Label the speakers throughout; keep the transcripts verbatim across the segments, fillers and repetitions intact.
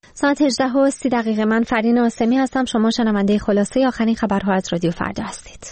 Speaker 1: ساعت هجده و سی دقیقه. من فرین آسمی هستم. شما شنونده خلاصه آخرین خبرها از رادیو فردا هستید.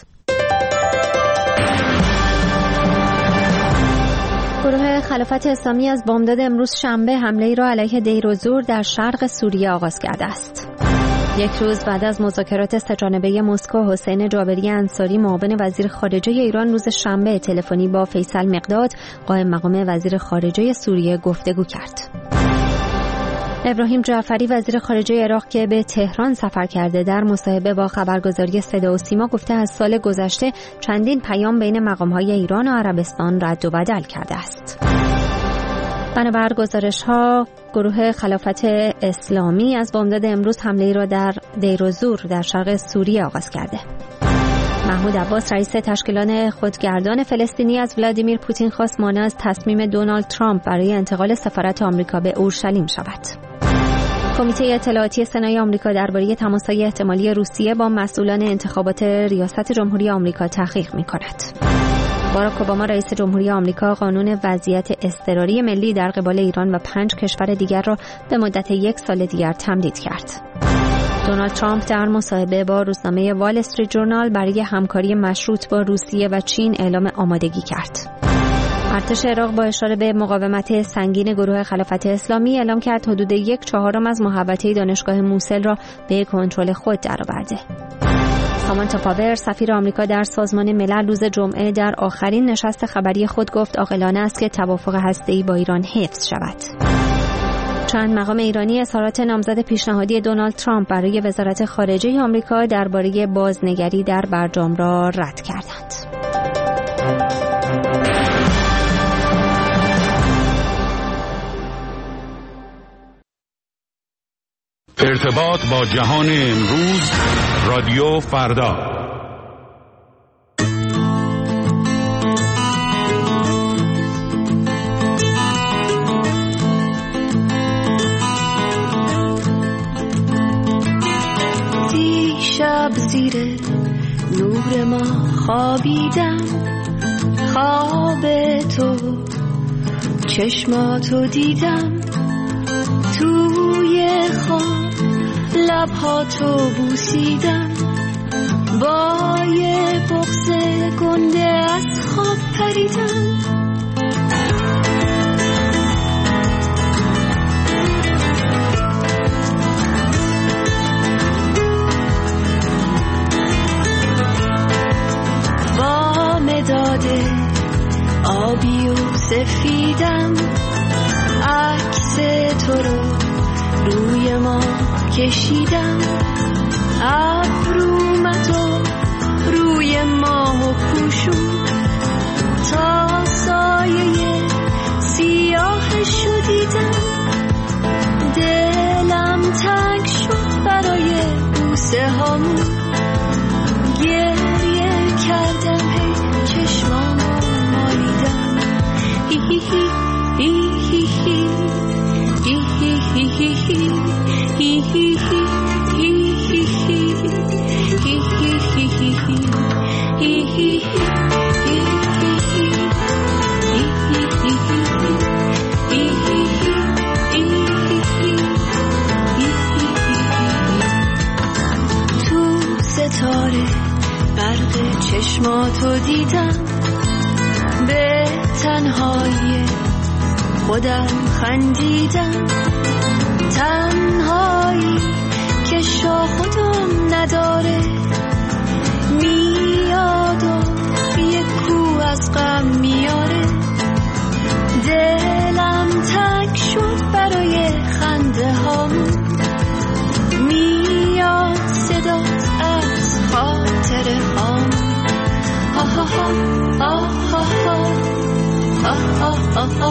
Speaker 1: گروه خلافت اسلامی از بامداد امروز شنبه حمله‌ای را علیه دیر و زور در شرق سوریه آغاز کرده است. یک روز بعد از مذاکرات سه‌جانبه مسکو، حسین جابری انصاری معاون وزیر خارجه ایران روز شنبه تلفنی با فیصل مقداد قائم مقام وزیر خارجه سوریه گفتگو کرد. ابراهیم جعفری وزیر خارجه عراق که به تهران سفر کرده در مصاحبه با خبرگزاری صدا و سیما گفته از سال گذشته چندین پیام بین مقام‌های ایران و عربستان رد و بدل کرده است. بنابر گزارش‌ها گروه خلافت اسلامی از بامداد امروز حمله‌ای را در دیر و زور در شرق سوریه آغاز کرده. محمود عباس رئیس تشکیلات خودگردان فلسطینی از ولادیمیر پوتین خواست مانع از تصمیم دونالد ترامپ برای انتقال سفارت آمریکا به اورشلیم شود. کمیته اطلاعاتی سنای آمریکا درباره تماس‌های احتمالی روسیه با مسئولان انتخابات ریاست جمهوری آمریکا تحقیق می‌کند. باراک اوباما رئیس جمهوری آمریکا قانون وضعیت اضطراری ملی در قبال ایران و پنج کشور دیگر را به مدت یک سال دیگر تمدید کرد. دونالد ترامپ در مصاحبه با روزنامه وال استریت جورنال برای همکاری مشروط با روسیه و چین اعلام آمادگی کرد. ارتش عراق با اشاره به مقاومت سنگین گروه خلافت اسلامی اعلام کرد حدود یک چهارم از محوطه دانشگاه موسل را به کنترل خود درآورده. سامانتا پاور سفیر آمریکا در سازمان ملل روز جمعه در آخرین نشست خبری خود گفت عاقلانه است که توافق هسته‌ای با ایران حفظ شود. چند مقام ایرانی اظهارات نامزد پیشنهادی دونالد ترامپ برای وزارت خارجه آمریکا درباره بازنگری در برجام را رد کردند.
Speaker 2: ارتباط با جهان امروز، رادیو فردا.
Speaker 3: دیشب زیر نور ما خوابیدم، خواب تو چشماتو دیدم، توی خواب لبهاتو بوسیدم، با یه بغض گنده از خواب پریدم. با مداد آبی و سفیدم عکس تو رو روی ما کشیدم، ابرومتو روی ماه پوشون تا سایه سیاهشو دیدم. دلم تنگ شد برای بوسه هامون، گریه کردم هی چشمامو مالیدم. هی هی هی هی هی هی هی هی هی هی هی تو ستاره برق چشماتو دیدم، به تنهایی خودم خندیدم، تنهایی که شاخ و دم نداره، میاد و یک کو از غم میاره. دلم تنگ شد برای خنده هامون، میاد صدات از خاطر هامون. ها ها ها ها ها ها ها ها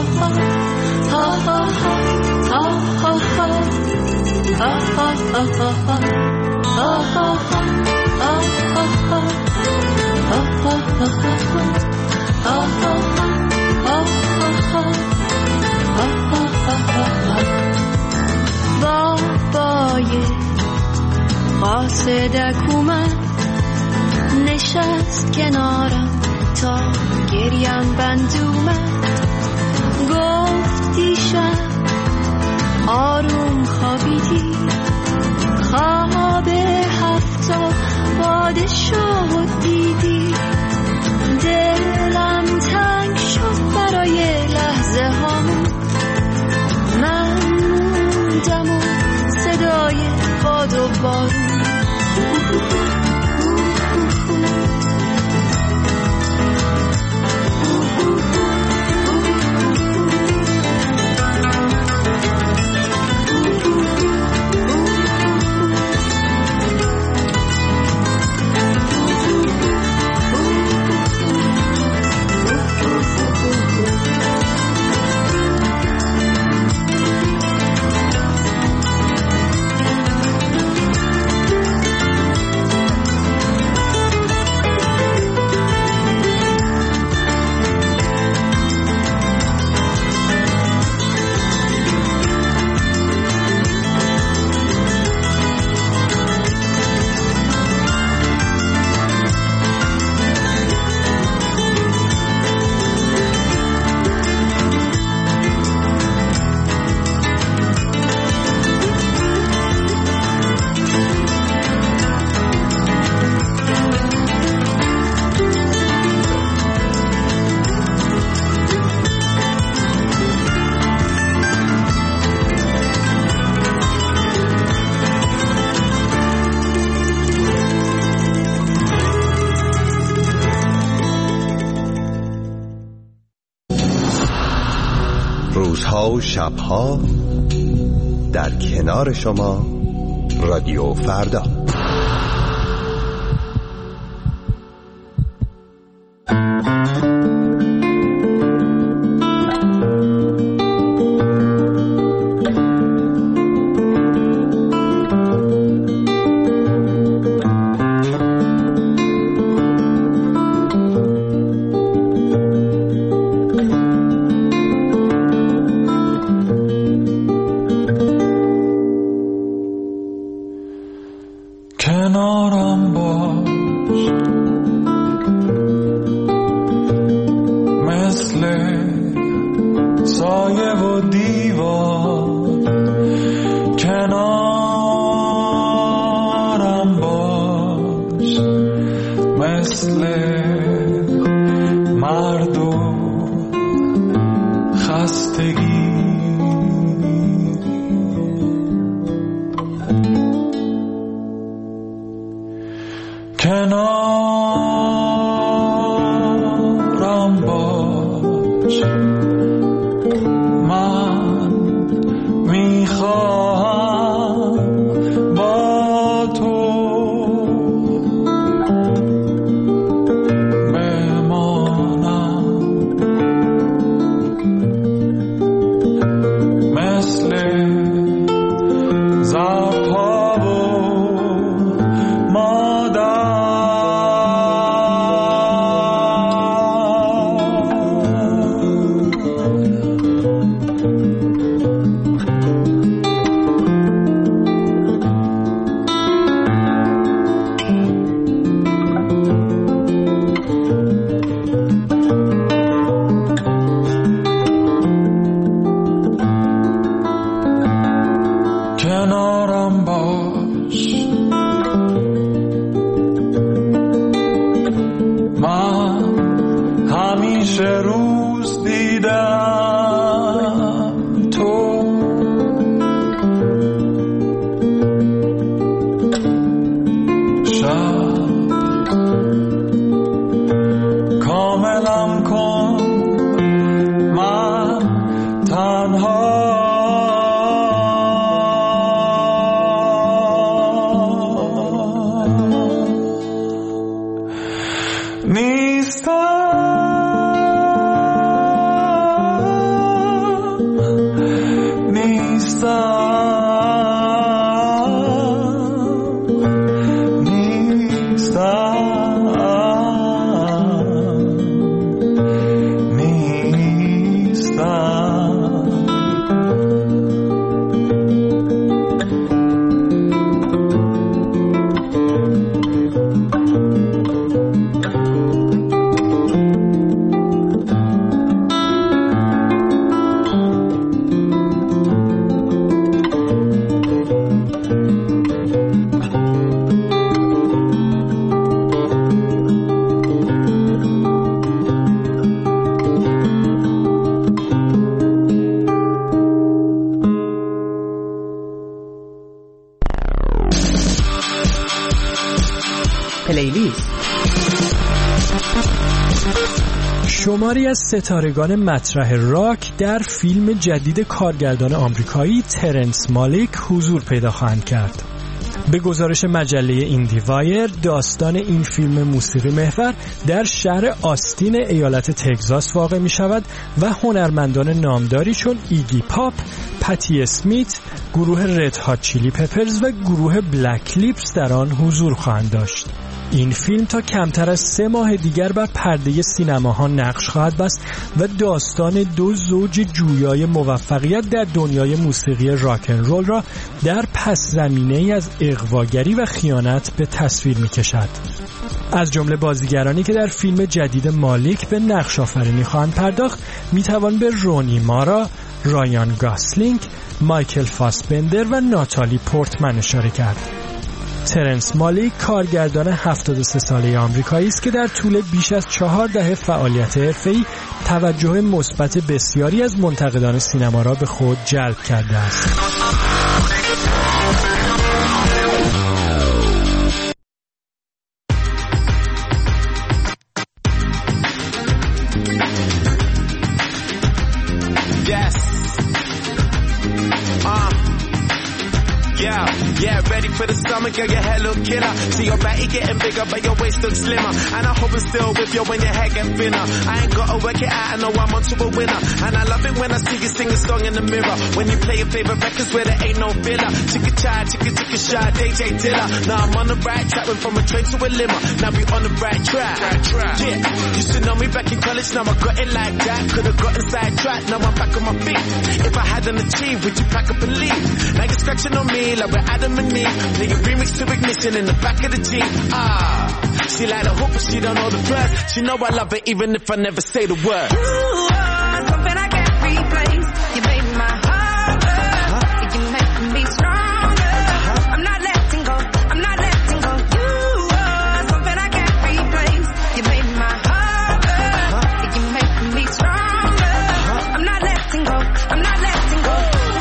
Speaker 3: بابای قاصدک اومد، نشست کنارم تا گریم بند اومد، گفت دیشب آروم خوابیدی، دم و صدای باد و بارون.
Speaker 4: روزها و شبها در کنار شما رادیو فردا.
Speaker 5: کنارم باش مثل سایه و دیوار، کنارم باش مثل مرد و خستگی. کنارم باش، من میخواهم با تو بمانم، مثل زرپا و مادر. کنارم باش، من همیشه روز دیدم تو، شب کاملم کن، من تنها
Speaker 6: پلیلیست.
Speaker 7: شماری از ستارگان مطرح راک در فیلم جدید کارگردان آمریکایی ترنس مالیک حضور پیدا خواهند کرد. به گزارش مجله ایندی وایر، داستان این فیلم موسیقی محور در شهر آستین ایالت تگزاس واقع می شود و هنرمندان نامداری چون ایگی پاپ، پتی اسمیت، گروه رد هات چیلی پپرز و گروه بلک لیپس در آن حضور خواهند داشت. این فیلم تا کمتر از سه ماه دیگر بر پرده سینماها نقش خواهد بست و داستان دو زوج جویای موفقیت در دنیای موسیقی راکن رول را در پس زمینه‌ای از اغواگری و خیانت به تصویر می‌کشد. از جمله بازیگرانی که در فیلم جدید مالیک به نقش آفرینی خواهند پرداخت میتوان به رونی مارا، رایان گاسلینگ، مایکل فاسبندر و ناتالی پورتمن اشاره کرد. ترنس مالیک کارگردان هفتاد و سه ساله آمریکایی است که در طول بیش از چهار دهه فعالیت حرفه‌ای توجه مثبت بسیاری از منتقدان سینما را به خود جلب کرده است.
Speaker 8: Yeah, ready for the summer, girl, your hair look killer. See your body getting bigger, but your waist looks slimmer. And I hope it's still with you when your hair get thinner. I ain't gotta work it out, I know I'm onto a winner. And I love it when I see you sing a song in the mirror. When you play your favorite records where there ain't no filler. Chicka chai, chicka chicka shy, D J Dilla. Now I'm on the right track, went from a train to a limo. Now we on the right track. Yeah, you should know me back in college, now I got it like that. Could've gotten sidetracked, now I'm back on my feet. If I hadn't achieved, would you pack up and leave? Now you're scratching on me like we're Adam and Eve. Nigga remix to ignition in the back of the Jeep. Ah, she like the hoop, but she don't know the verse. She know I love her even if I never say the word.
Speaker 3: You are something I can't replace. You made my heart burn. You make me stronger. I'm not letting go. I'm not letting go. You are something I can't replace. You made my heart burn. You make me stronger. I'm not letting go. I'm not letting go.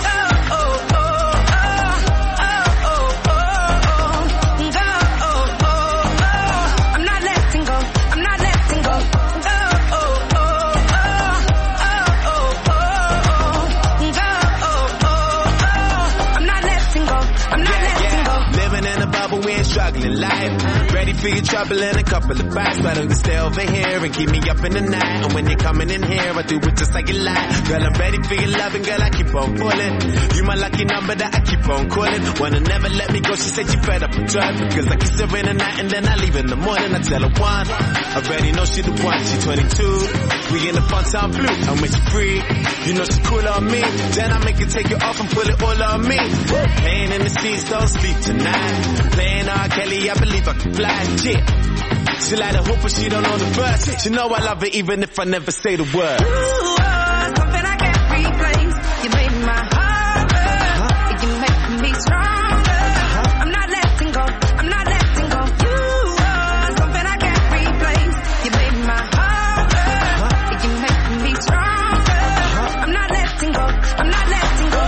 Speaker 8: Struggling life, ready for your trouble in a couple of bites. Why don't you stay over here and keep me up in the night? And when you're coming in here, I do it just like you like. Girl, I'm ready for your loving, girl, I keep on pulling. You my lucky number that I keep on calling. Wanna never let me go, she said she fed up with driving. Cause I kiss her in the night and then I leave in the morning. I tell her one, I already know she the one, she twenty-two. We in the fun time blue, and when she free, you know she cool on me. Then I make her take it off and pull it all on me. Playing in the seats, don't sleep tonight. Playing R. Kelly, I believe I can fly. Yeah. She like the hoop, but she don't know the verse. She know I love her even if I never say the word.
Speaker 3: You are something I can't replace. You made my heart burn. You make me stronger. I'm not letting go. I'm not letting go. You are something I can't replace. You made my heart burn. You make me stronger. I'm not letting go. I'm not letting go.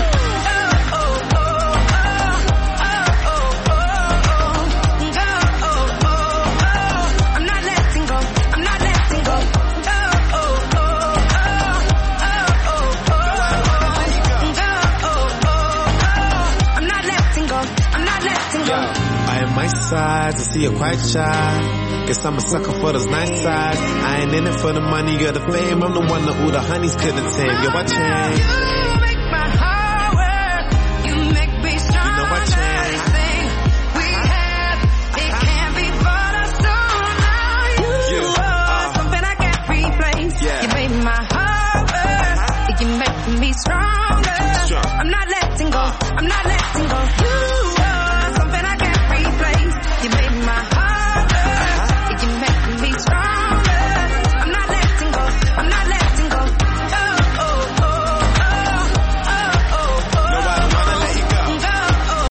Speaker 8: Sides, I see you're quite shy. Guess I'm a sucker for those nice sides. I ain't in it for the money or the fame. I'm the one that all the honeys couldn't tame. Yo, I change.
Speaker 3: You make my heart work. You make me stronger.
Speaker 8: You know I change.
Speaker 3: Everything we have, it can't be bought or sold. Now you yeah. are uh, something I can't replace. Yeah. You make my heart work. You make me stronger.
Speaker 8: Strong.
Speaker 3: I'm not letting go.
Speaker 8: Uh,
Speaker 3: I'm not letting go. You